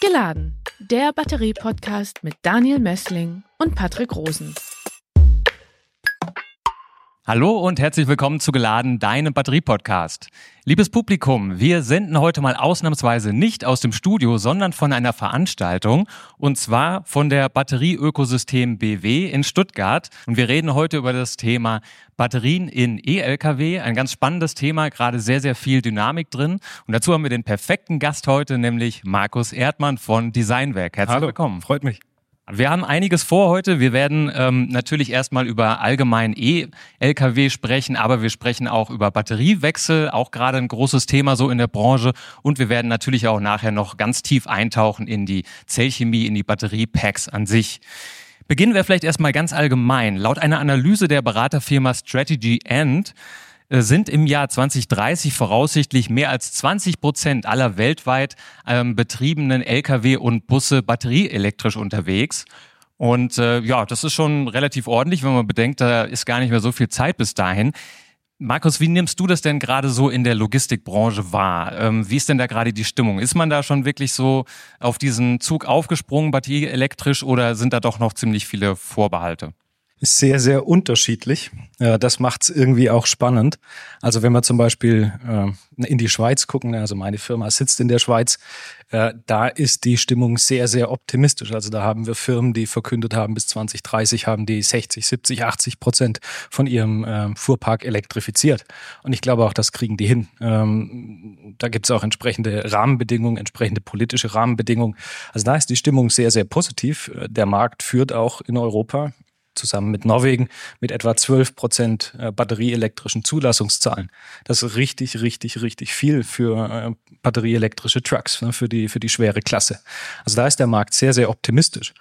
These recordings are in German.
Geladen, der Batterie-Podcast mit Daniel Mössling und Patrick Rosen. Hallo und herzlich willkommen zu Geladen, deinem Batterie-Podcast. Liebes Publikum, wir senden heute mal ausnahmsweise nicht aus dem Studio, sondern von einer Veranstaltung, und zwar von der Batterieökosystem BW in Stuttgart. Und wir reden heute über das Thema Batterien in E-Lkw, ein ganz spannendes Thema, gerade sehr, sehr viel Dynamik drin. Und dazu haben wir den perfekten Gast heute, nämlich Markus Erdmann von Designwerk. Herzlich willkommen. Freut mich. Wir haben einiges vor heute. Wir werden natürlich erstmal über allgemein E-Lkw sprechen, aber wir sprechen auch über Batteriewechsel, auch gerade ein großes Thema so in der Branche. Und wir werden natürlich auch nachher noch ganz tief eintauchen in die Zellchemie, in die Batteriepacks an sich. Beginnen wir vielleicht erstmal ganz allgemein. Laut einer Analyse der Beraterfirma Strategy End sind im Jahr 2030 voraussichtlich mehr als 20% aller weltweit betriebenen Lkw und Busse batterieelektrisch unterwegs. Und das ist schon relativ ordentlich, wenn man bedenkt, da ist gar nicht mehr so viel Zeit bis dahin. Markus, wie nimmst du das denn gerade so in der Logistikbranche wahr? Wie ist denn da gerade die Stimmung? Ist man da schon wirklich so auf diesen Zug aufgesprungen, batterieelektrisch, oder sind da doch noch ziemlich viele Vorbehalte? Ist sehr, sehr unterschiedlich. Das macht es irgendwie auch spannend. Also wenn wir zum Beispiel in die Schweiz gucken, also meine Firma sitzt in der Schweiz, da ist die Stimmung sehr, sehr optimistisch. Also da haben wir Firmen, die verkündet haben, bis 2030 haben die 60, 70, 80% von ihrem Fuhrpark elektrifiziert. Und ich glaube auch, das kriegen die hin. Da gibt es auch entsprechende Rahmenbedingungen, entsprechende politische Rahmenbedingungen. Also da ist die Stimmung sehr, sehr positiv. Der Markt führt auch in Europa zusammen mit Norwegen mit etwa 12% batterieelektrischen Zulassungszahlen. Das ist richtig, richtig, richtig viel für batterieelektrische Trucks, ne, für die schwere Klasse. Also da ist der Markt sehr, sehr optimistisch.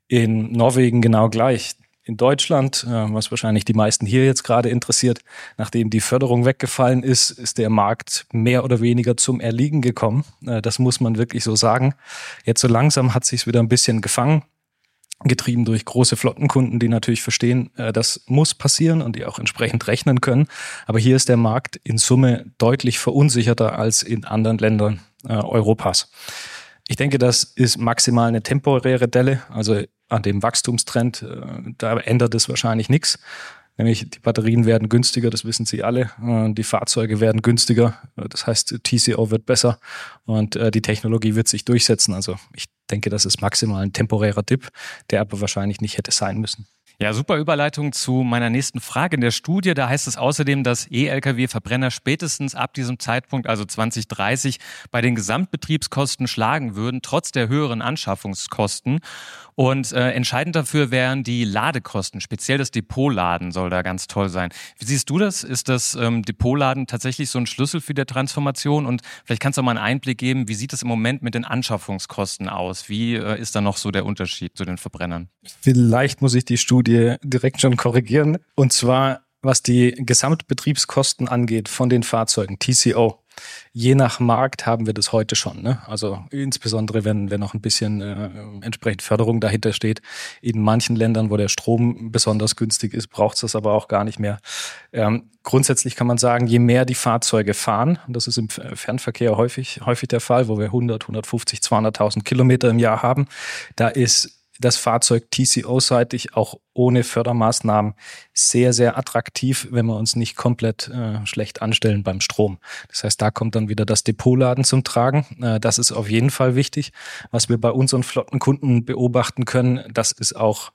In Norwegen genau gleich. In Deutschland, was wahrscheinlich die meisten hier jetzt gerade interessiert, nachdem die Förderung weggefallen ist, ist der Markt mehr oder weniger zum Erliegen gekommen. Das muss man wirklich so sagen. Jetzt so langsam hat sich's wieder ein bisschen gefangen, getrieben durch große Flottenkunden, die natürlich verstehen, das muss passieren und die auch entsprechend rechnen können. Aber hier ist der Markt in Summe deutlich verunsicherter als in anderen Ländern Europas. Ich denke, das ist maximal eine temporäre Delle. Also an dem Wachstumstrend, da ändert es wahrscheinlich nichts. Nämlich die Batterien werden günstiger, das wissen Sie alle. Die Fahrzeuge werden günstiger, das heißt TCO wird besser und die Technologie wird sich durchsetzen. Also ich denke, das ist maximal ein temporärer Dip, der aber wahrscheinlich nicht hätte sein müssen. Ja, super Überleitung zu meiner nächsten Frage. In der Studie, da heißt es außerdem, dass E-Lkw-Verbrenner spätestens ab diesem Zeitpunkt, also 2030, bei den Gesamtbetriebskosten schlagen würden, trotz der höheren Anschaffungskosten. Und entscheidend dafür wären die Ladekosten, speziell das Depotladen soll da ganz toll sein. Wie siehst du das? Ist das Depotladen tatsächlich so ein Schlüssel für die Transformation? Und vielleicht kannst du mal einen Einblick geben, wie sieht es im Moment mit den Anschaffungskosten aus? Wie ist da noch so der Unterschied zu den Verbrennern? Vielleicht muss ich die Studie direkt schon korrigieren. Und zwar, was die Gesamtbetriebskosten angeht von den Fahrzeugen, TCO. Je nach Markt haben wir das heute schon, ne? Also insbesondere, wenn noch ein bisschen entsprechend Förderung dahinter steht. In manchen Ländern, wo der Strom besonders günstig ist, braucht es das aber auch gar nicht mehr. Grundsätzlich kann man sagen, je mehr die Fahrzeuge fahren, und das ist im Fernverkehr häufig der Fall, wo wir 100, 150, 200.000 Kilometer im Jahr haben, da ist das Fahrzeug TCO-seitig auch ohne Fördermaßnahmen sehr, sehr attraktiv, wenn wir uns nicht komplett schlecht anstellen beim Strom. Das heißt, da kommt dann wieder das Depotladen zum Tragen. Das ist auf jeden Fall wichtig. Was wir bei unseren Flottenkunden beobachten können, das ist auch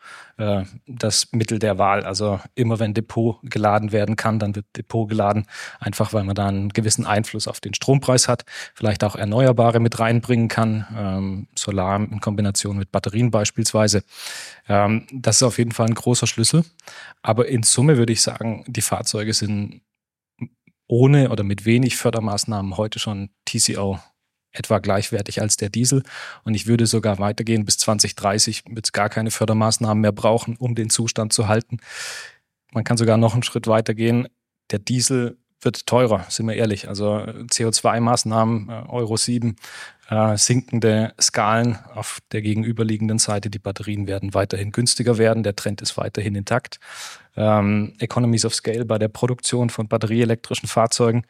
das Mittel der Wahl. Also immer wenn Depot geladen werden kann, dann wird Depot geladen, einfach weil man da einen gewissen Einfluss auf den Strompreis hat, vielleicht auch Erneuerbare mit reinbringen kann, Solar in Kombination mit Batterien beispielsweise. Das ist auf jeden Fall ein großer Schlüssel. Aber in Summe würde ich sagen, die Fahrzeuge sind ohne oder mit wenig Fördermaßnahmen heute schon TCO etwa gleichwertig als der Diesel. Und ich würde sogar weitergehen, bis 2030 wird es gar keine Fördermaßnahmen mehr brauchen, um den Zustand zu halten. Man kann sogar noch einen Schritt weitergehen. Der Diesel wird teurer, sind wir ehrlich. Also CO2-Maßnahmen, Euro 7, sinkende Skalen auf der gegenüberliegenden Seite. Die Batterien werden weiterhin günstiger werden. Der Trend ist weiterhin intakt. Economies of Scale bei der Produktion von batterieelektrischen Fahrzeugen.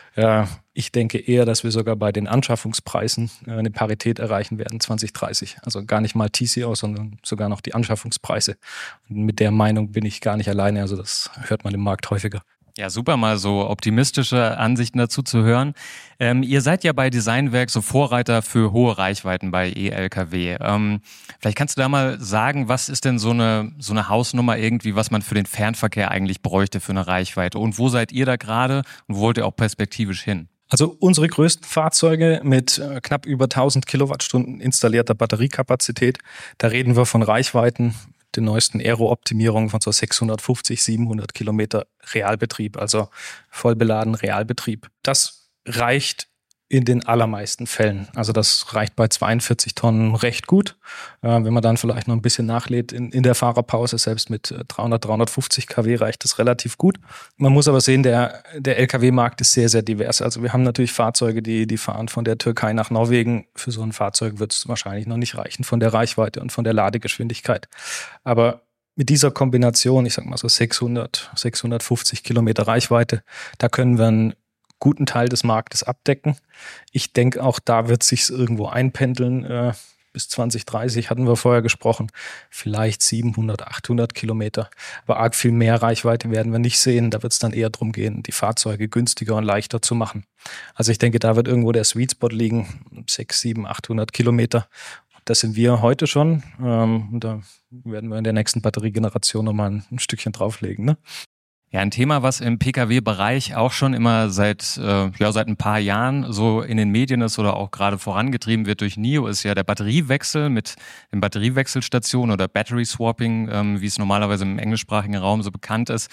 Ich denke eher, dass wir sogar bei den Anschaffungspreisen eine Parität erreichen werden 2030. Also gar nicht mal TCO, sondern sogar noch die Anschaffungspreise. Und mit der Meinung bin ich gar nicht alleine. Also das hört man im Markt häufiger. Ja, super, mal so optimistische Ansichten dazu zu hören. Ihr seid ja bei Designwerk so Vorreiter für hohe Reichweiten bei E-Lkw. Vielleicht kannst du da mal sagen, was ist denn so eine Hausnummer irgendwie, was man für den Fernverkehr eigentlich bräuchte für eine Reichweite? Und wo seid ihr da gerade und wo wollt ihr auch perspektivisch hin? Also unsere größten Fahrzeuge mit knapp über 1000 Kilowattstunden installierter Batteriekapazität, da reden wir von Reichweiten, den neuesten Aero-Optimierungen von so 650, 700 Kilometer Realbetrieb, also vollbeladen Realbetrieb. Das reicht in den allermeisten Fällen. Also das reicht bei 42 Tonnen recht gut. Wenn man dann vielleicht noch ein bisschen nachlädt in der Fahrerpause, selbst mit 300, 350 kW reicht das relativ gut. Man muss aber sehen, der Lkw-Markt ist sehr, sehr divers. Also wir haben natürlich Fahrzeuge, die fahren von der Türkei nach Norwegen. Für so ein Fahrzeug wird es wahrscheinlich noch nicht reichen von der Reichweite und von der Ladegeschwindigkeit. Aber mit dieser Kombination, ich sag mal so 600, 650 Kilometer Reichweite, da können wir einen guten Teil des Marktes abdecken. Ich denke, auch da wird es sich irgendwo einpendeln. Bis 2030 hatten wir vorher gesprochen. Vielleicht 700, 800 Kilometer. Aber arg viel mehr Reichweite werden wir nicht sehen. Da wird es dann eher darum gehen, die Fahrzeuge günstiger und leichter zu machen. Also ich denke, da wird irgendwo der Sweet Spot liegen. 600, 700, 800 Kilometer. Das sind wir heute schon. Und da werden wir in der nächsten Batteriegeneration nochmal ein Stückchen drauflegen, ne? Ja, ein Thema, was im Pkw-Bereich auch schon immer seit ein paar Jahren so in den Medien ist oder auch gerade vorangetrieben wird durch NIO, ist ja der Batteriewechsel mit den Batteriewechselstationen oder Battery Swapping, wie es normalerweise im englischsprachigen Raum so bekannt ist.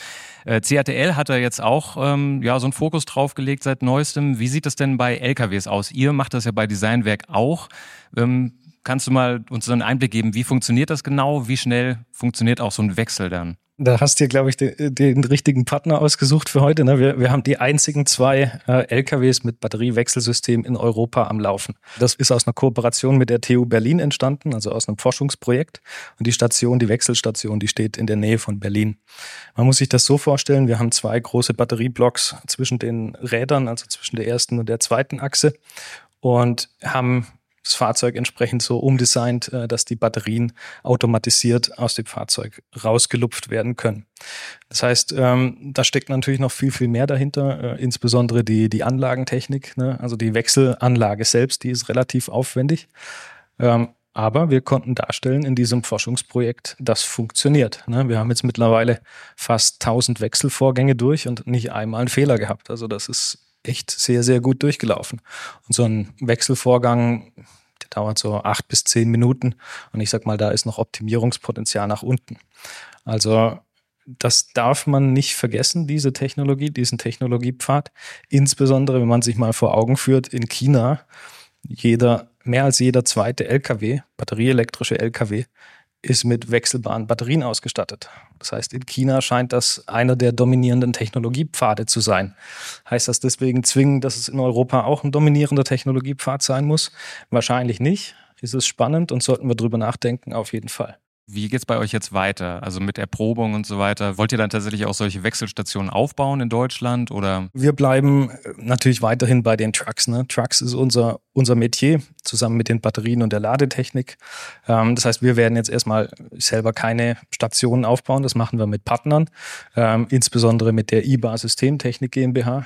CATL hat da jetzt auch so einen Fokus drauf gelegt seit neuestem. Wie sieht das denn bei LKWs aus? Ihr macht das ja bei Designwerk auch. Kannst du mal uns so einen Einblick geben, wie funktioniert das genau? Wie schnell funktioniert auch so ein Wechsel dann? Da hast du, glaube ich, den richtigen Partner ausgesucht für heute. Ne? Wir haben die einzigen 2 LKWs mit Batteriewechselsystem in Europa am Laufen. Das ist aus einer Kooperation mit der TU Berlin entstanden, also aus einem Forschungsprojekt. Und die Wechselstation, die steht in der Nähe von Berlin. Man muss sich das so vorstellen, wir haben 2 große Batterieblocks zwischen den Rädern, also zwischen der ersten und der zweiten Achse, und haben das Fahrzeug entsprechend so umdesignt, dass die Batterien automatisiert aus dem Fahrzeug rausgelupft werden können. Das heißt, da steckt natürlich noch viel, viel mehr dahinter, insbesondere die Anlagentechnik, ne? Also die Wechselanlage selbst, die ist relativ aufwendig. Aber wir konnten darstellen in diesem Forschungsprojekt, das funktioniert, ne? Wir haben jetzt mittlerweile fast 1000 Wechselvorgänge durch und nicht einmal einen Fehler gehabt. Also das ist echt sehr, sehr gut durchgelaufen. Und so ein Wechselvorgang, der dauert so 8 bis 10 Minuten. Und ich sag mal, da ist noch Optimierungspotenzial nach unten. Also das darf man nicht vergessen, diese Technologie, diesen Technologiepfad. Insbesondere, wenn man sich mal vor Augen führt, in China, mehr als jeder zweite LKW, batterieelektrische LKW, ist mit wechselbaren Batterien ausgestattet. Das heißt, in China scheint das einer der dominierenden Technologiepfade zu sein. Heißt das deswegen zwingend, dass es in Europa auch ein dominierender Technologiepfad sein muss? Wahrscheinlich nicht. Ist es spannend und sollten wir drüber nachdenken? Auf jeden Fall. Wie geht's bei euch jetzt weiter? Also mit Erprobung und so weiter. Wollt ihr dann tatsächlich auch solche Wechselstationen aufbauen in Deutschland oder? Wir bleiben natürlich weiterhin bei den Trucks. Ne? Trucks ist unser Metier, zusammen mit den Batterien und der Ladetechnik. Das heißt, wir werden jetzt erstmal selber keine Stationen aufbauen. Das machen wir mit Partnern, insbesondere mit der IBA Systemtechnik GmbH.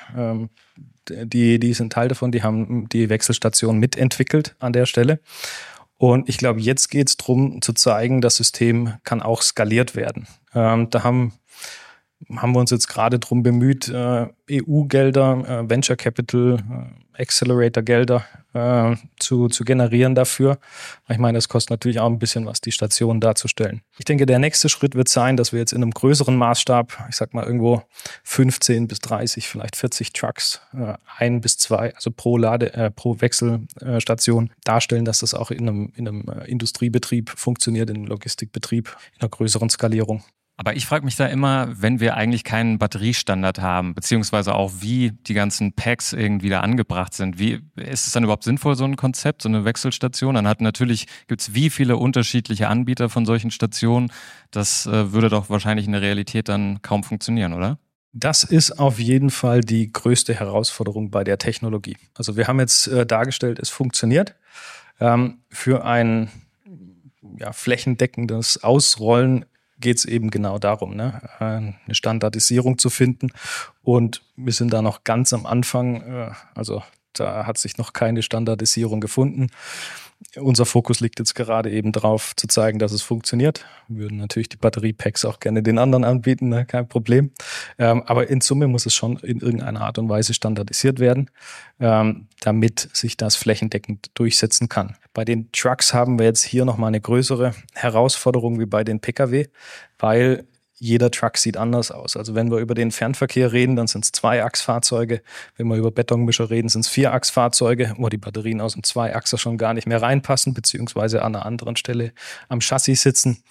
Die sind Teil davon, die haben die Wechselstation mitentwickelt an der Stelle. Und ich glaube, jetzt geht es darum zu zeigen, das System kann auch skaliert werden. Da haben wir uns jetzt gerade darum bemüht, EU-Gelder, Venture Capital, Accelerator-Gelder zu generieren dafür. Ich meine, das kostet natürlich auch ein bisschen was, die Station darzustellen. Ich denke, der nächste Schritt wird sein, dass wir jetzt in einem größeren Maßstab, ich sag mal irgendwo 15 bis 30, vielleicht 40 Trucks, 1 bis 2, also pro Wechselstation darstellen, dass das auch in einem Industriebetrieb funktioniert, in einem Logistikbetrieb, in einer größeren Skalierung. Aber ich frage mich da immer, wenn wir eigentlich keinen Batteriestandard haben, beziehungsweise auch wie die ganzen Packs irgendwie da angebracht sind, wie ist es dann überhaupt sinnvoll, so ein Konzept, so eine Wechselstation? Dann gibt es wie viele unterschiedliche Anbieter von solchen Stationen. Das würde doch wahrscheinlich in der Realität dann kaum funktionieren, oder? Das ist auf jeden Fall die größte Herausforderung bei der Technologie. Also wir haben jetzt dargestellt, es funktioniert. Für ein flächendeckendes Ausrollen geht es eben genau darum, eine Standardisierung zu finden. Und wir sind da noch ganz am Anfang. Also da hat sich noch keine Standardisierung gefunden. Unser Fokus liegt jetzt gerade eben drauf, zu zeigen, dass es funktioniert. Wir würden natürlich die Batteriepacks auch gerne den anderen anbieten, kein Problem. Aber in Summe muss es schon in irgendeiner Art und Weise standardisiert werden, damit sich das flächendeckend durchsetzen kann. Bei den Trucks haben wir jetzt hier nochmal eine größere Herausforderung wie bei den Pkw, weil jeder Truck sieht anders aus. Also wenn wir über den Fernverkehr reden, dann sind es Zweiachsfahrzeuge. Wenn wir über Betonmischer reden, sind es Vierachsfahrzeuge, wo die Batterien aus dem Zweiachser schon gar nicht mehr reinpassen, beziehungsweise an einer anderen Stelle am Chassis sitzen.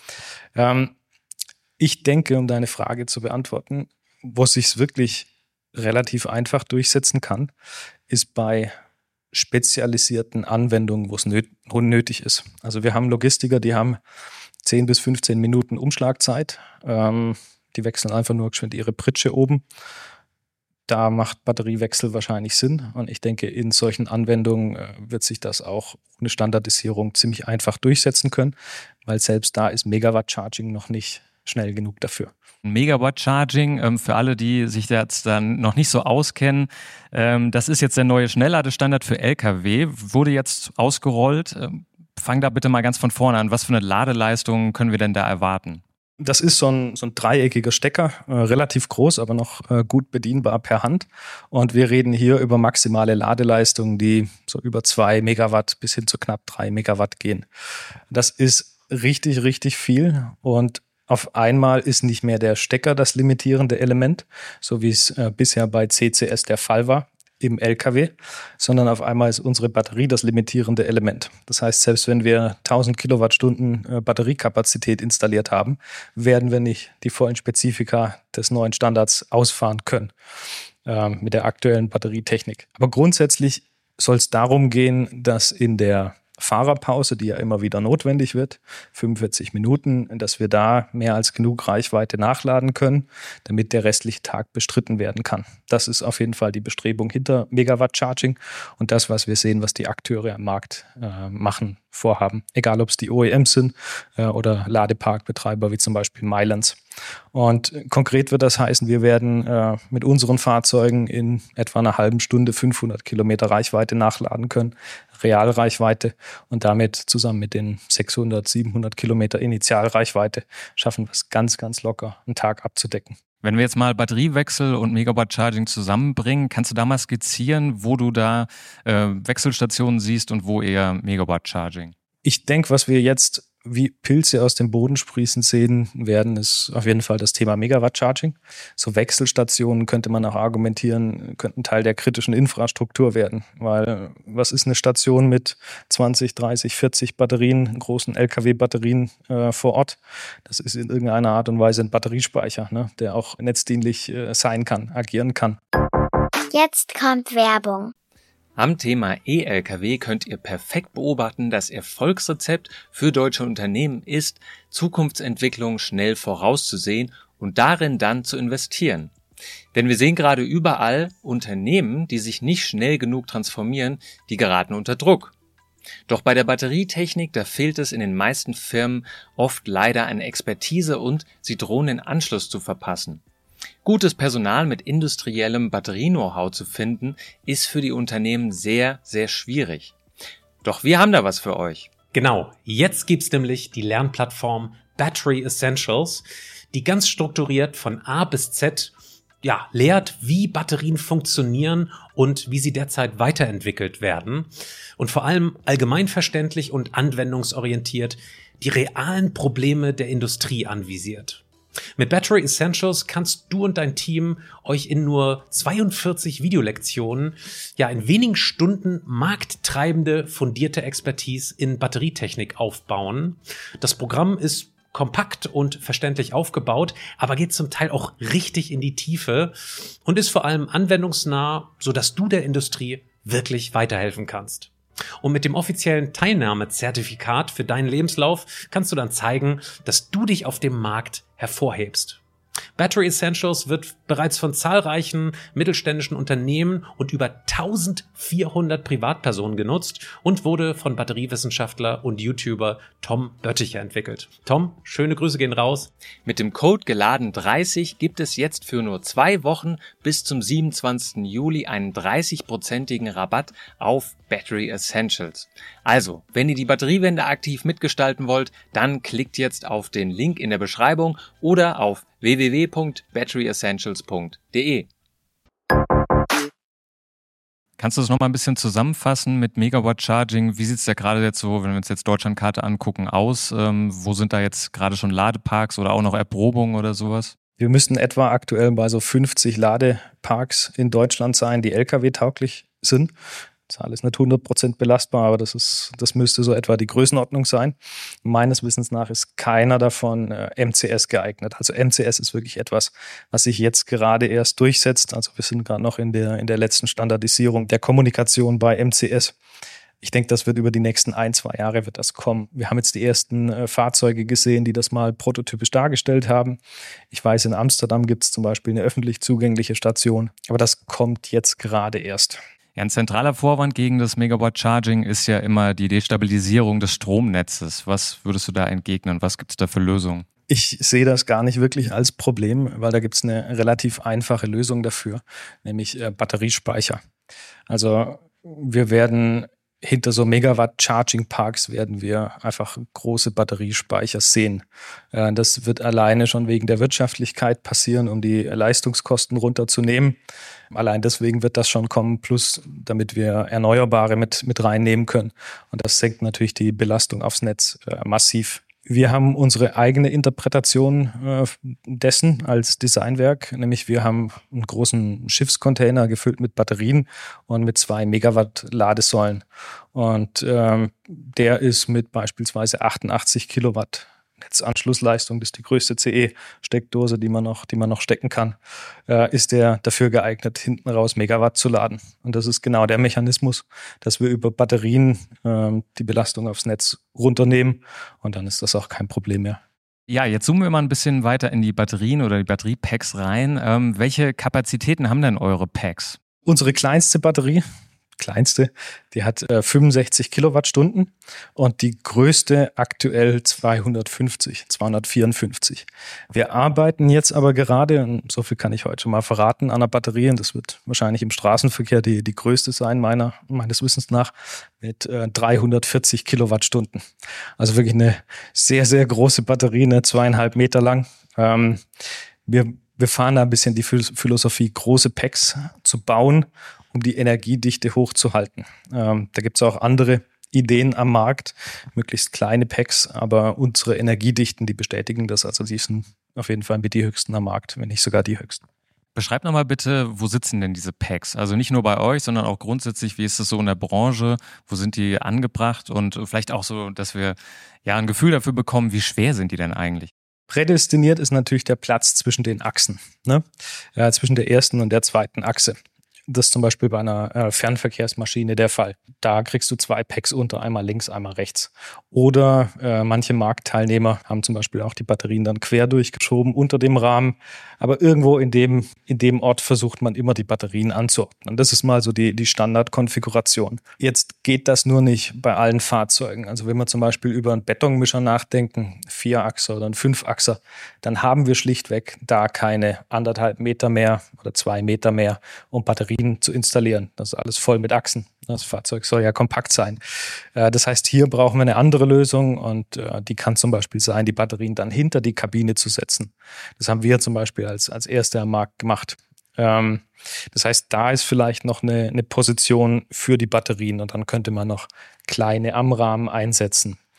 Ich denke, um deine Frage zu beantworten, wo es sich wirklich relativ einfach durchsetzen kann, ist bei spezialisierten Anwendungen, wo es nötig ist. Also wir haben Logistiker, die haben 10 bis 15 Minuten Umschlagzeit. Die wechseln einfach nur geschwind ihre Pritsche oben. Da macht Batteriewechsel wahrscheinlich Sinn. Und ich denke, in solchen Anwendungen wird sich das auch ohne Standardisierung ziemlich einfach durchsetzen können, weil selbst da ist Megawatt-Charging noch nicht schnell genug dafür. Megawatt-Charging, für alle, die sich jetzt dann noch nicht so auskennen, das ist jetzt der neue Schnellladestandard für Lkw, wurde jetzt ausgerollt. Fang da bitte mal ganz von vorne an. Was für eine Ladeleistung können wir denn da erwarten? Das ist so ein dreieckiger Stecker, relativ groß, aber noch gut bedienbar per Hand. Und wir reden hier über maximale Ladeleistungen, die so über 2 Megawatt bis hin zu knapp 3 Megawatt gehen. Das ist richtig, richtig viel. Und auf einmal ist nicht mehr der Stecker das limitierende Element, so wie es bisher bei CCS der Fall war im LKW, sondern auf einmal ist unsere Batterie das limitierende Element. Das heißt, selbst wenn wir 1000 Kilowattstunden Batteriekapazität installiert haben, werden wir nicht die vollen Spezifika des neuen Standards ausfahren können mit der aktuellen Batterietechnik. Aber grundsätzlich soll es darum gehen, dass in der Fahrerpause, die ja immer wieder notwendig wird, 45 Minuten, dass wir da mehr als genug Reichweite nachladen können, damit der restliche Tag bestritten werden kann. Das ist auf jeden Fall die Bestrebung hinter Megawatt-Charging und das, was wir sehen, was die Akteure am Markt vorhaben. Egal, ob es die OEMs sind oder Ladeparkbetreiber wie zum Beispiel Mylands. Und konkret wird das heißen, wir werden mit unseren Fahrzeugen in etwa einer halben Stunde 500 Kilometer Reichweite nachladen können, Realreichweite, und damit zusammen mit den 600, 700 Kilometer Initialreichweite schaffen wir es ganz, ganz locker, einen Tag abzudecken. Wenn wir jetzt mal Batteriewechsel und Megawatt-Charging zusammenbringen, kannst du da mal skizzieren, wo du da Wechselstationen siehst und wo eher Megawatt-Charging? Ich denke, was wir jetzt wie Pilze aus dem Boden sprießen sehen werden, ist auf jeden Fall das Thema Megawatt-Charging. So Wechselstationen, könnte man auch argumentieren, könnten Teil der kritischen Infrastruktur werden. Weil was ist eine Station mit 20, 30, 40 Batterien, großen LKW-Batterien vor Ort? Das ist in irgendeiner Art und Weise ein Batteriespeicher, der auch netzdienlich sein kann, agieren kann. Jetzt kommt Werbung. Am Thema E-Lkw könnt ihr perfekt beobachten, das Erfolgsrezept für deutsche Unternehmen ist, Zukunftsentwicklung schnell vorauszusehen und darin dann zu investieren. Denn wir sehen gerade überall Unternehmen, die sich nicht schnell genug transformieren, die geraten unter Druck. Doch bei der Batterietechnik, da fehlt es in den meisten Firmen oft leider an Expertise und sie drohen den Anschluss zu verpassen. Gutes Personal mit industriellem Batterie-Know-how zu finden, ist für die Unternehmen sehr, sehr schwierig. Doch wir haben da was für euch. Genau, jetzt gibt's nämlich die Lernplattform Battery Essentials, die ganz strukturiert von A bis Z lehrt, wie Batterien funktionieren und wie sie derzeit weiterentwickelt werden und vor allem allgemeinverständlich und anwendungsorientiert die realen Probleme der Industrie anvisiert. Mit Battery Essentials kannst du und dein Team euch in nur 42 Videolektionen in wenigen Stunden markttreibende, fundierte Expertise in Batterietechnik aufbauen. Das Programm ist kompakt und verständlich aufgebaut, aber geht zum Teil auch richtig in die Tiefe und ist vor allem anwendungsnah, sodass du der Industrie wirklich weiterhelfen kannst. Und mit dem offiziellen Teilnahmezertifikat für deinen Lebenslauf kannst du dann zeigen, dass du dich auf dem Markt hervorhebst. Battery Essentials wird bereits von zahlreichen mittelständischen Unternehmen und über 1400 Privatpersonen genutzt und wurde von Batteriewissenschaftler und YouTuber Tom Bötticher entwickelt. Tom, schöne Grüße gehen raus. Mit dem Code geladen30 gibt es jetzt für nur 2 Wochen bis zum 27. Juli einen 30%igen Rabatt auf Battery Essentials. Also, wenn ihr die Batteriewende aktiv mitgestalten wollt, dann klickt jetzt auf den Link in der Beschreibung oder auf www.batteryessentials.de. Kannst du das nochmal ein bisschen zusammenfassen mit Megawatt Charging? Wie sieht es da gerade jetzt so, wenn wir uns jetzt Deutschlandkarte angucken, aus? Wo sind da jetzt gerade schon Ladeparks oder auch noch Erprobungen oder sowas? Wir müssten etwa aktuell bei so 50 Ladeparks in Deutschland sein, die Lkw-tauglich sind. Die Zahl ist nicht 100% belastbar, aber das müsste so etwa die Größenordnung sein. Meines Wissens nach ist keiner davon MCS geeignet. Also MCS ist wirklich etwas, was sich jetzt gerade erst durchsetzt. Also wir sind gerade noch in der letzten Standardisierung der Kommunikation bei MCS. Ich denke, das wird über die nächsten 1-2 Jahre wird das kommen. Wir haben jetzt die ersten Fahrzeuge gesehen, die das mal prototypisch dargestellt haben. Ich weiß, in Amsterdam gibt es zum Beispiel eine öffentlich zugängliche Station, aber das kommt jetzt gerade erst. Ja, ein zentraler Vorwand gegen das Megawatt-Charging ist ja immer die Destabilisierung des Stromnetzes. Was würdest du da entgegnen? Was gibt es da für Lösungen? Ich sehe das gar nicht wirklich als Problem, weil da gibt es eine relativ einfache Lösung dafür, nämlich Batteriespeicher. Also wir werden hinter so Megawatt-Charging-Parks werden wir einfach große Batteriespeicher sehen. Das wird alleine schon wegen der Wirtschaftlichkeit passieren, um die Leistungskosten runterzunehmen. Allein deswegen wird das schon kommen, plus damit wir Erneuerbare mit reinnehmen können. Und das senkt natürlich die Belastung aufs Netz massiv. Wir haben unsere eigene Interpretation dessen als Designwerk, nämlich wir haben einen großen Schiffscontainer gefüllt mit Batterien und mit 2 Megawatt Ladesäulen. Und der ist mit beispielsweise 88 Kilowatt Netzanschlussleistung, das ist die größte CE-Steckdose, die man noch stecken kann, ist der dafür geeignet, hinten raus Megawatt zu laden. Und das ist genau der Mechanismus, dass wir über Batterien die Belastung aufs Netz runternehmen und dann ist das auch kein Problem mehr. Ja, jetzt zoomen wir mal ein bisschen weiter in die Batterien oder die Batteriepacks rein. Welche Kapazitäten haben denn eure Packs? Unsere kleinste Batterie, die hat 65 Kilowattstunden und die größte aktuell 254. Wir arbeiten jetzt aber gerade, und so viel kann ich heute schon mal verraten, an einer Batterie, und das wird wahrscheinlich im Straßenverkehr die größte sein, meines Wissens nach, mit 340 Kilowattstunden. Also wirklich eine sehr, sehr große Batterie, 2,5 Meter lang. Wir fahren da ein bisschen die Philosophie, große Packs zu bauen, um die Energiedichte hochzuhalten. Da gibt es auch andere Ideen am Markt, möglichst kleine Packs, aber unsere Energiedichten, die bestätigen das. Also die sind auf jeden Fall mit die höchsten am Markt, wenn nicht sogar die höchsten. Beschreib nochmal bitte, wo sitzen denn diese Packs? Also nicht nur bei euch, sondern auch grundsätzlich, wie ist es so in der Branche? Wo sind die angebracht? Und vielleicht auch so, dass wir ja ein Gefühl dafür bekommen, wie schwer sind die denn eigentlich? Prädestiniert ist natürlich der Platz zwischen den Achsen, ne? Zwischen der ersten und der zweiten Achse. Das ist zum Beispiel bei einer Fernverkehrsmaschine der Fall. Da kriegst du 2 Packs unter, einmal links, einmal rechts. Oder manche Marktteilnehmer haben zum Beispiel auch die Batterien dann quer durchgeschoben unter dem Rahmen. Aber irgendwo in dem Ort versucht man immer die Batterien anzuordnen. Das ist mal so die Standardkonfiguration. Jetzt geht das nur nicht bei allen Fahrzeugen. Also wenn wir zum Beispiel über einen Betonmischer nachdenken, 4-Achser oder ein 5-Achser, dann haben wir schlichtweg da keine 1,5 Meter mehr oder 2 Meter mehr, um Batterien zu installieren. Das ist alles voll mit Achsen. Das Fahrzeug soll ja kompakt sein. Das heißt, hier brauchen wir eine andere Lösung und die kann zum Beispiel sein, die Batterien dann hinter die Kabine zu setzen. Das haben wir zum Beispiel als Erster am Markt gemacht. Das heißt, da ist vielleicht noch eine Position für die Batterien und dann könnte man noch kleine am Rahmen einsetzen.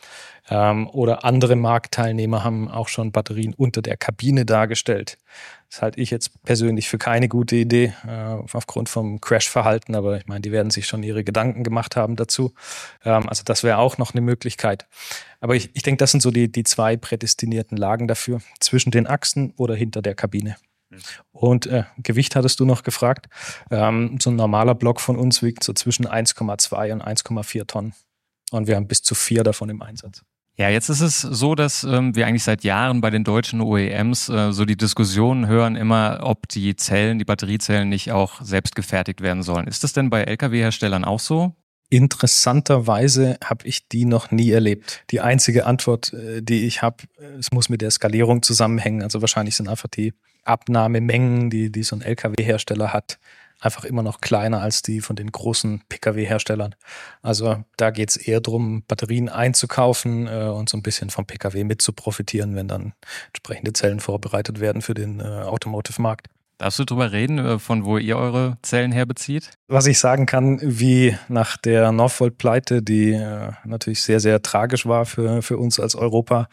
Oder andere Marktteilnehmer haben auch schon Batterien unter der Kabine dargestellt. Das halte ich jetzt persönlich für keine gute Idee, aufgrund vom Crash-Verhalten, aber ich meine, die werden sich schon ihre Gedanken gemacht haben dazu. Also das wäre auch noch eine Möglichkeit. Aber ich denke, das sind so die zwei prädestinierten Lagen dafür, zwischen den Achsen oder hinter der Kabine. Und Gewicht hattest du noch gefragt. So ein normaler Block von uns wiegt so zwischen 1,2 und 1,4 Tonnen. Und wir haben bis zu 4 davon im Einsatz. Ja, jetzt ist es so, dass wir eigentlich seit Jahren bei den deutschen OEMs so die Diskussionen hören immer, ob die Batteriezellen nicht auch selbst gefertigt werden sollen. Ist das denn bei Lkw-Herstellern auch so? Interessanterweise habe ich die noch nie erlebt. Die einzige Antwort, die ich habe, es muss mit der Skalierung zusammenhängen. Also wahrscheinlich sind einfach die Abnahmemengen, die so ein Lkw-Hersteller hat, einfach immer noch kleiner als die von den großen Pkw-Herstellern. Also da geht es eher darum, Batterien einzukaufen und so ein bisschen vom Pkw mit zu profitieren, wenn dann entsprechende Zellen vorbereitet werden für den Automotive-Markt. Darfst du drüber reden, von wo ihr eure Zellen herbezieht? Was ich sagen kann, wie nach der Northvolt-Pleite, die natürlich sehr, sehr tragisch war für uns als Europa,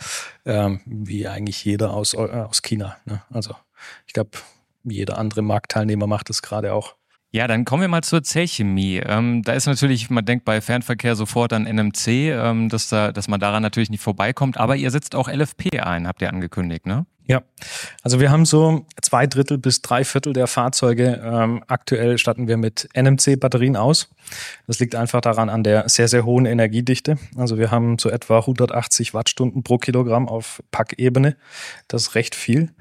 wie eigentlich jeder aus China. Ne? Also ich glaube, jeder andere Marktteilnehmer macht das gerade auch. Ja, dann kommen wir mal zur Zellchemie. Da ist natürlich, man denkt bei Fernverkehr sofort an NMC, dass man daran natürlich nicht vorbeikommt, aber ihr setzt auch LFP ein, habt ihr angekündigt, ne? Ja, also wir haben so 2/3 bis 3/4 der Fahrzeuge. Aktuell statten wir mit NMC-Batterien aus. Das liegt einfach daran an der sehr, sehr hohen Energiedichte. Also wir haben so etwa 180 Wattstunden pro Kilogramm auf Packebene. Das ist recht viel.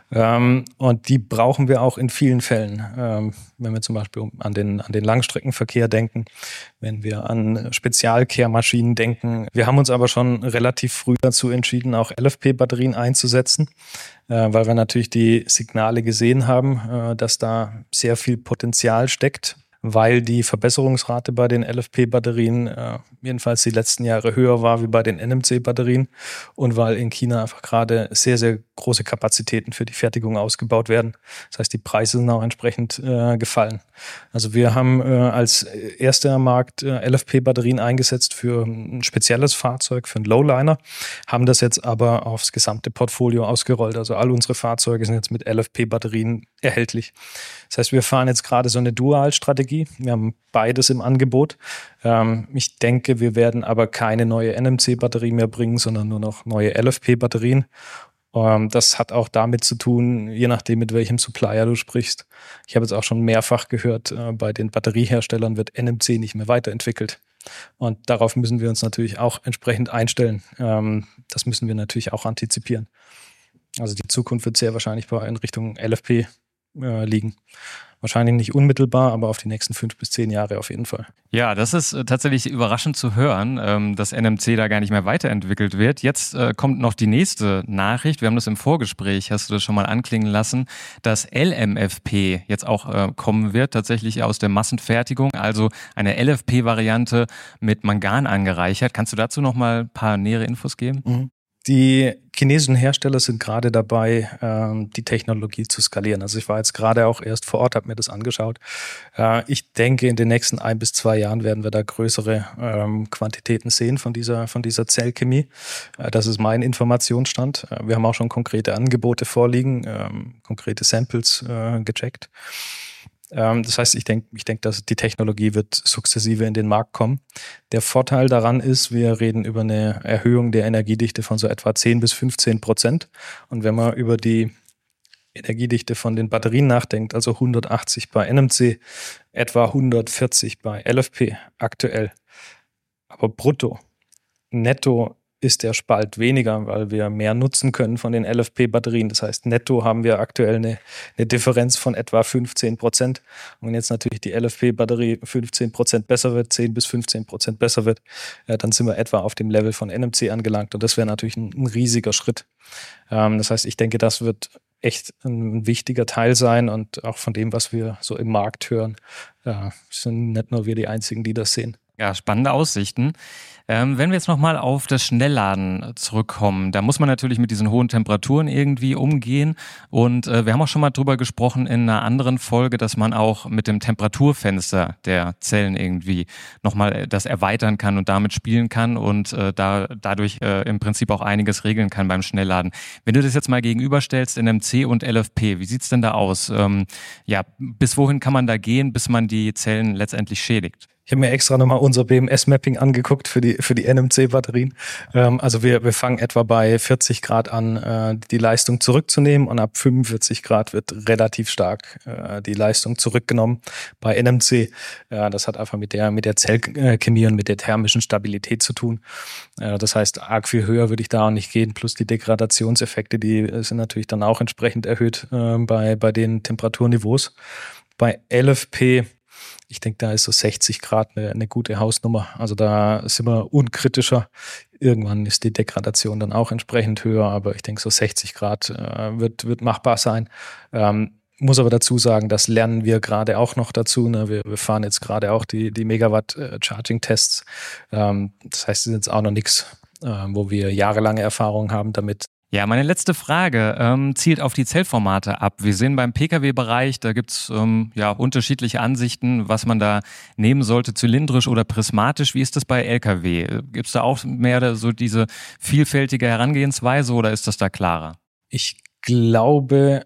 Und die brauchen wir auch in vielen Fällen. Wenn wir zum Beispiel an den Langstreckenverkehr denken, wenn wir an Spezialkehrmaschinen denken. Wir haben uns aber schon relativ früh dazu entschieden, auch LFP-Batterien einzusetzen, weil wir natürlich die Signale gesehen haben, dass da sehr viel Potenzial steckt, weil die Verbesserungsrate bei den LFP-Batterien jedenfalls die letzten Jahre höher war wie bei den NMC-Batterien und weil in China einfach gerade sehr, sehr große Kapazitäten für die Fertigung ausgebaut werden. Das heißt, die Preise sind auch entsprechend gefallen. Also wir haben als erster Markt LFP-Batterien eingesetzt für ein spezielles Fahrzeug, für einen Lowliner, haben das jetzt aber aufs gesamte Portfolio ausgerollt. Also all unsere Fahrzeuge sind jetzt mit LFP-Batterien erhältlich. Das heißt, wir fahren jetzt gerade so eine Dual-Strategie. Wir haben beides im Angebot. Ich denke, wir werden aber keine neue NMC-Batterie mehr bringen, sondern nur noch neue LFP-Batterien. Das hat auch damit zu tun, je nachdem, mit welchem Supplier du sprichst. Ich habe jetzt auch schon mehrfach gehört, bei den Batterieherstellern wird NMC nicht mehr weiterentwickelt. Und darauf müssen wir uns natürlich auch entsprechend einstellen. Das müssen wir natürlich auch antizipieren. Also die Zukunft wird sehr wahrscheinlich in Richtung LFP liegen. Wahrscheinlich nicht unmittelbar, aber auf die nächsten 5 bis 10 Jahre auf jeden Fall. Ja, das ist tatsächlich überraschend zu hören, dass NMC da gar nicht mehr weiterentwickelt wird. Jetzt kommt noch die nächste Nachricht. Wir haben das im Vorgespräch, hast du das schon mal anklingen lassen, dass LMFP jetzt auch kommen wird, tatsächlich aus der Massenfertigung, also eine LFP-Variante mit Mangan angereichert. Kannst du dazu noch mal ein paar nähere Infos geben? Mhm. Die chinesischen Hersteller sind gerade dabei, die Technologie zu skalieren. Also ich war jetzt gerade auch erst vor Ort, habe mir das angeschaut. Ich denke, in den nächsten 1 bis 2 Jahren werden wir da größere Quantitäten sehen von dieser Zellchemie. Das ist mein Informationsstand. Wir haben auch schon konkrete Angebote vorliegen, konkrete Samples gecheckt. Das heißt, ich denke, dass die Technologie wird sukzessive in den Markt kommen. Der Vorteil daran ist, wir reden über eine Erhöhung der Energiedichte von so etwa 10-15%. Und wenn man über die Energiedichte von den Batterien nachdenkt, also 180 bei NMC, etwa 140 bei LFP aktuell. Aber brutto, netto ist der Spalt weniger, weil wir mehr nutzen können von den LFP-Batterien. Das heißt, netto haben wir aktuell eine Differenz von etwa 15%. Und wenn jetzt natürlich die LFP-Batterie 15% besser wird, 10-15% besser wird, dann sind wir etwa auf dem Level von NMC angelangt. Und das wäre natürlich ein riesiger Schritt. Das heißt, ich denke, das wird echt ein wichtiger Teil sein und auch von dem, was wir so im Markt hören, sind nicht nur wir die Einzigen, die das sehen. Ja, spannende Aussichten. Wenn wir jetzt nochmal auf das Schnellladen zurückkommen, da muss man natürlich mit diesen hohen Temperaturen irgendwie umgehen. Und wir haben auch schon mal drüber gesprochen in einer anderen Folge, dass man auch mit dem Temperaturfenster der Zellen irgendwie nochmal das erweitern kann und damit spielen kann und dadurch im Prinzip auch einiges regeln kann beim Schnellladen. Wenn du das jetzt mal gegenüberstellst, NMC und LFP, wie sieht's denn da aus? Bis wohin kann man da gehen, bis man die Zellen letztendlich schädigt? Ich habe mir extra nochmal unser BMS-Mapping angeguckt für die NMC-Batterien. Also wir fangen etwa bei 40 Grad an, die Leistung zurückzunehmen, und ab 45 Grad wird relativ stark die Leistung zurückgenommen bei NMC. Das hat einfach mit der Zellchemie und mit der thermischen Stabilität zu tun. Das heißt, arg viel höher würde ich da auch nicht gehen, plus die Degradationseffekte, die sind natürlich dann auch entsprechend erhöht bei den Temperaturniveaus. Bei LFP, ich denke, da ist so 60 Grad eine gute Hausnummer. Also da sind wir unkritischer. Irgendwann ist die Degradation dann auch entsprechend höher, aber ich denke, so 60 Grad wird machbar sein. Muss aber dazu sagen, das lernen wir gerade auch noch dazu. Ne? Wir fahren jetzt gerade auch die Megawatt-Charging-Tests. Das heißt, es ist jetzt auch noch nichts, wo wir jahrelange Erfahrung haben damit. Ja, meine letzte Frage zielt auf die Zellformate ab. Wir sehen beim Pkw-Bereich, da gibt's unterschiedliche Ansichten, was man da nehmen sollte, zylindrisch oder prismatisch. Wie ist das bei Lkw? Gibt's da auch mehr so diese vielfältige Herangehensweise oder ist das da klarer? Ich glaube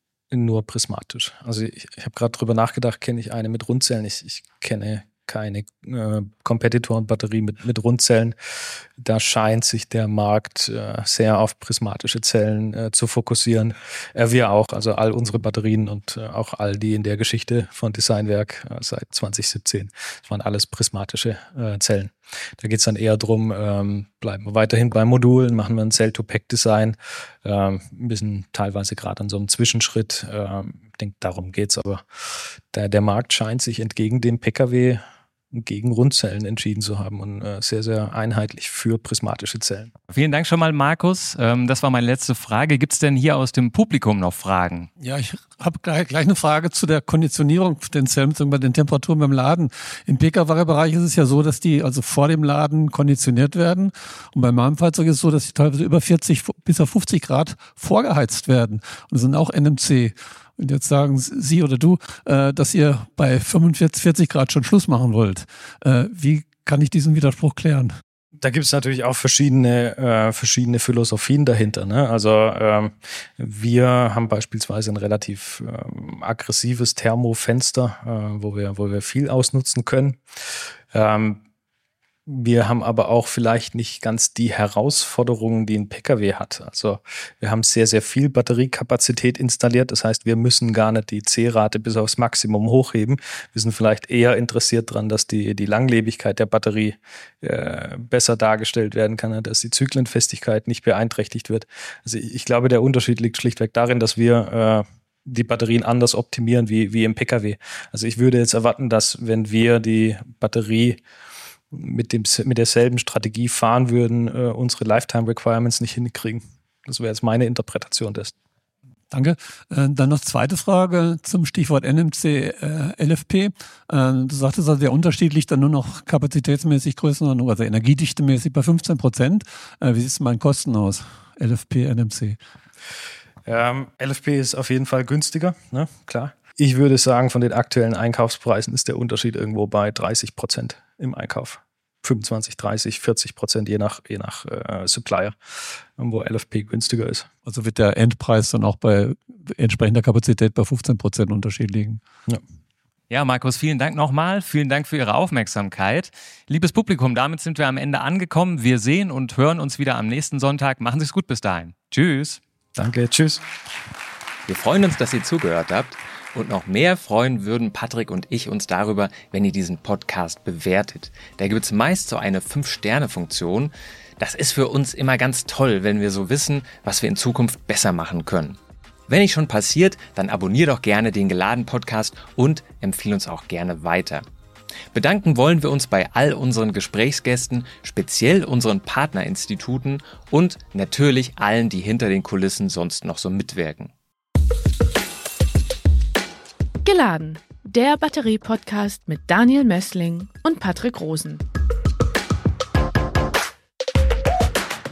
nur prismatisch. Also ich habe gerade drüber nachgedacht, kenne ich eine mit Rundzellen? Ich kenne keine Competitor-Batterie mit Rundzellen. Da scheint sich der Markt sehr auf prismatische Zellen zu fokussieren. Wir auch, also all unsere Batterien und auch all die in der Geschichte von Designwerk seit 2017. Das waren alles prismatische Zellen. Da geht es dann eher drum, bleiben wir weiterhin bei Modulen, machen wir ein Cell-to-Pack-Design, ein bisschen teilweise gerade an so einem Zwischenschritt. Ich denke, darum geht's, aber der Markt scheint sich entgegen dem Pkw gegen Rundzellen entschieden zu haben und sehr, sehr einheitlich für prismatische Zellen. Vielen Dank schon mal, Markus. Das war meine letzte Frage. Gibt es denn hier aus dem Publikum noch Fragen? Ja, ich habe gleich eine Frage zu der Konditionierung den Zellen bzw. den Temperaturen beim Laden. Im Pkw-Bereich ist es ja so, dass die also vor dem Laden konditioniert werden. Und bei meinem Fahrzeug ist es so, dass die teilweise über 40 bis auf 50 Grad vorgeheizt werden. Und das sind auch NMC. Und jetzt sagen Sie oder du, dass ihr bei 45, 40 Grad schon Schluss machen wollt. Wie kann ich diesen Widerspruch klären? Da gibt es natürlich auch verschiedene Philosophien dahinter. Ne? Also wir haben beispielsweise ein relativ aggressives Thermofenster, wo wir viel ausnutzen können. Wir haben aber auch vielleicht nicht ganz die Herausforderungen, die ein Pkw hat. Also wir haben sehr, sehr viel Batteriekapazität installiert. Das heißt, wir müssen gar nicht die C-Rate bis aufs Maximum hochheben. Wir sind vielleicht eher interessiert daran, dass die Langlebigkeit der Batterie besser dargestellt werden kann, dass die Zyklenfestigkeit nicht beeinträchtigt wird. Also ich glaube, der Unterschied liegt schlichtweg darin, dass wir die Batterien anders optimieren wie im Pkw. Also ich würde jetzt erwarten, dass wenn wir die Batterie mit derselben Strategie fahren würden, unsere Lifetime Requirements nicht hinkriegen. Das wäre jetzt meine Interpretation dessen. Danke. Dann noch zweite Frage zum Stichwort NMC, LFP. Du sagtest also, der Unterschied liegt dann nur noch kapazitätsmäßig Größenordnung, also energiedichtemäßig bei 15%. Wie sieht es mit meinen Kosten aus? LFP, NMC? LFP ist auf jeden Fall günstiger, ne? Klar. Ich würde sagen, von den aktuellen Einkaufspreisen ist der Unterschied irgendwo bei 30% im Einkauf. 25, 30, 40%, je nach Supplier, wo LFP günstiger ist. Also wird der Endpreis dann auch bei entsprechender Kapazität bei 15% Unterschied liegen. Ja. Ja, Markus, vielen Dank nochmal. Vielen Dank für Ihre Aufmerksamkeit. Liebes Publikum, damit sind wir am Ende angekommen. Wir sehen und hören uns wieder am nächsten Sonntag. Machen Sie es gut bis dahin. Tschüss. Danke, tschüss. Wir freuen uns, dass ihr zugehört habt. Und noch mehr freuen würden Patrick und ich uns darüber, wenn ihr diesen Podcast bewertet. Da gibt es meist so eine 5-Sterne-Funktion. Das ist für uns immer ganz toll, wenn wir so wissen, was wir in Zukunft besser machen können. Wenn nicht schon passiert, dann abonnier doch gerne den Geladen-Podcast und empfehle uns auch gerne weiter. Bedanken wollen wir uns bei all unseren Gesprächsgästen, speziell unseren Partnerinstituten und natürlich allen, die hinter den Kulissen sonst noch so mitwirken. Geladen, der Batterie-Podcast mit Daniel Messling und Patrick Rosen.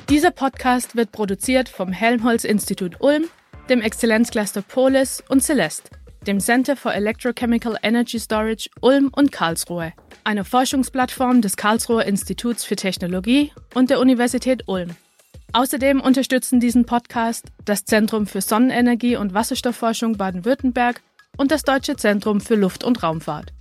Dieser Podcast wird produziert vom Helmholtz-Institut Ulm, dem Exzellenzcluster Polis und Celeste, dem Center for Electrochemical Energy Storage Ulm und Karlsruhe, einer Forschungsplattform des Karlsruher Instituts für Technologie und der Universität Ulm. Außerdem unterstützen diesen Podcast das Zentrum für Sonnenenergie und Wasserstoffforschung Baden-Württemberg und das Deutsche Zentrum für Luft- und Raumfahrt.